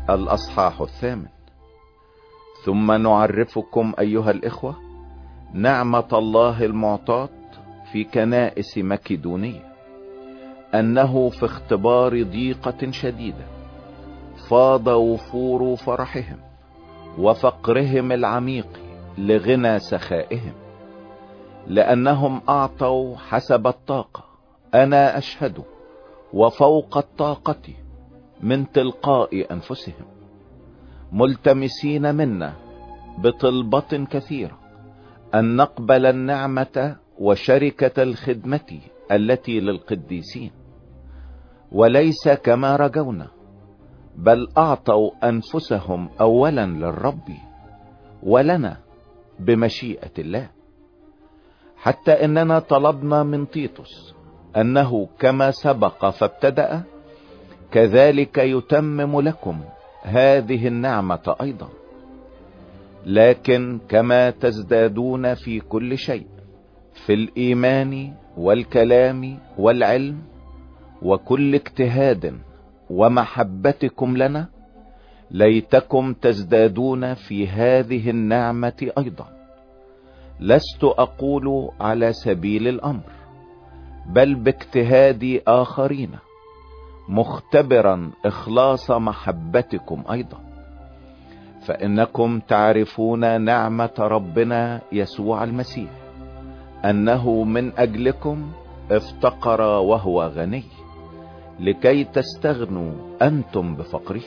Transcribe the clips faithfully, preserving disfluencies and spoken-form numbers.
الأصحاح الثامن. ثم نعرفكم أيها الإخوة نعمة الله المعطاة في كنائس مكدونية، أنه في اختبار ضيقة شديدة فاض وفور فرحهم وفقرهم العميق لغنى سخائهم، لأنهم أعطوا حسب الطاقة، أنا أشهد، وفوق الطاقة من تلقاء أنفسهم، ملتمسين منا بطلبة كثيرة أن نقبل النعمة وشركة الخدمة التي للقديسين، وليس كما رجونا، بل أعطوا أنفسهم أولا للرب ولنا بمشيئة الله، حتى إننا طلبنا من تيتوس أنه كما سبق فابتدأ كذلك يتمم لكم هذه النعمة أيضا، لكن كما تزدادون في كل شيء، في الإيمان والكلام والعلم وكل اجتهاد ومحبتكم لنا، ليتكم تزدادون في هذه النعمة أيضا. لست أقول على سبيل الأمر، بل باجتهاد آخرين، مختبرا إخلاص محبتكم أيضا، فإنكم تعرفون نعمة ربنا يسوع المسيح، أنه من أجلكم افتقر وهو غني، لكي تستغنوا أنتم بفقره.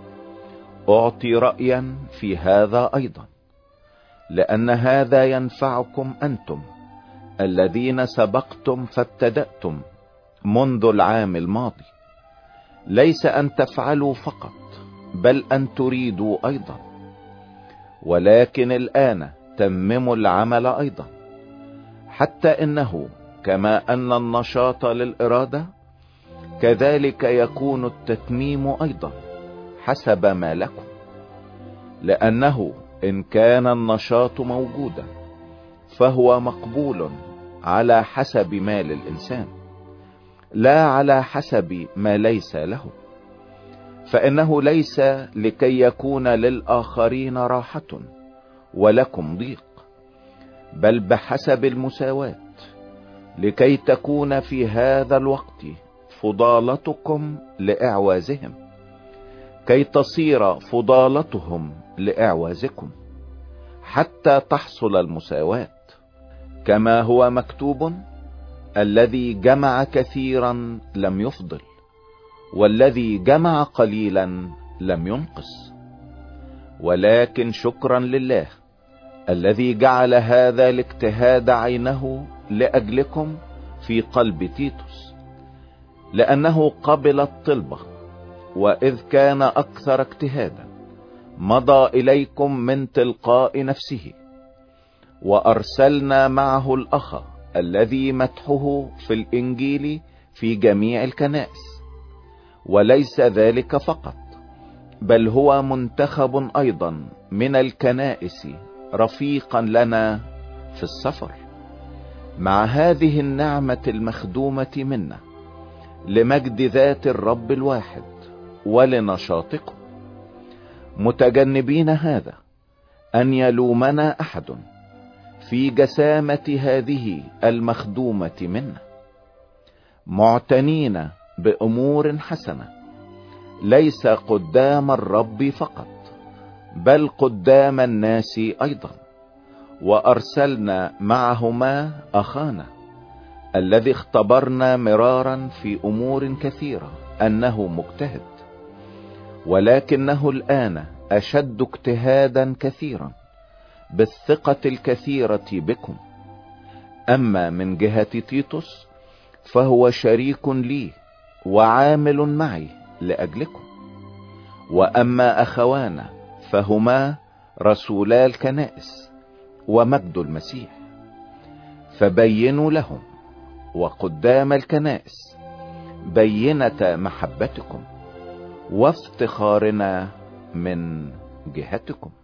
أعطي رأيا في هذا أيضا، لأن هذا ينفعكم أنتم الذين سبقتم فابتدأتم منذ العام الماضي، ليس أن تفعلوا فقط، بل أن تريدوا أيضا، ولكن الآن تمموا العمل أيضا، حتى إنه كما أن النشاط للإرادة، كذلك يكون التتميم أيضا حسب ما لكم، لأنه إن كان النشاط موجودا فهو مقبول على حسب ما للإنسان، لا على حسب ما ليس له، فإنه ليس لكي يكون للآخرين راحة ولكم ضيق، بل بحسب المساواة، لكي تكون في هذا الوقت فضالتكم لإعوازهم، كي تصير فضالتهم لإعوازكم، حتى تحصل المساواة، كما هو مكتوب: الذي جمع كثيرا لم يفضل، والذي جمع قليلا لم ينقص. ولكن شكرا لله الذي جعل هذا الاجتهاد عينه لأجلكم في قلب تيتوس، لأنه قبل الطلبة، وإذ كان أكثر اجتهادا مضى إليكم من تلقاء نفسه، وأرسلنا معه الأخ الذي مدحه في الإنجيل في جميع الكنائس، وليس ذلك فقط، بل هو منتخب أيضا من الكنائس رفيقا لنا في السفر، مع هذه النعمة المخدومة منا، لمجد ذات الرب الواحد ولنشاطكم، متجنبين هذا أن يلومنا أحد في جسامة هذه المخدومة منا، معتنين بأمور حسنة، ليس قدام الرب فقط، بل قدام الناس أيضا. وأرسلنا معهما أخانا الذي اختبرنا مرارا في أمور كثيرة أنه مجتهد، ولكنه الآن أشد اجتهادا كثيرا بالثقة الكثيرة بكم. أما من جهة تيتوس فهو شريك لي وعامل معي لأجلكم، وأما أخوانا فهما رسولا الكنائس ومجد المسيح، فبينوا لهم وقدام الكنائس بينة محبتكم وافتخارنا من جهتكم.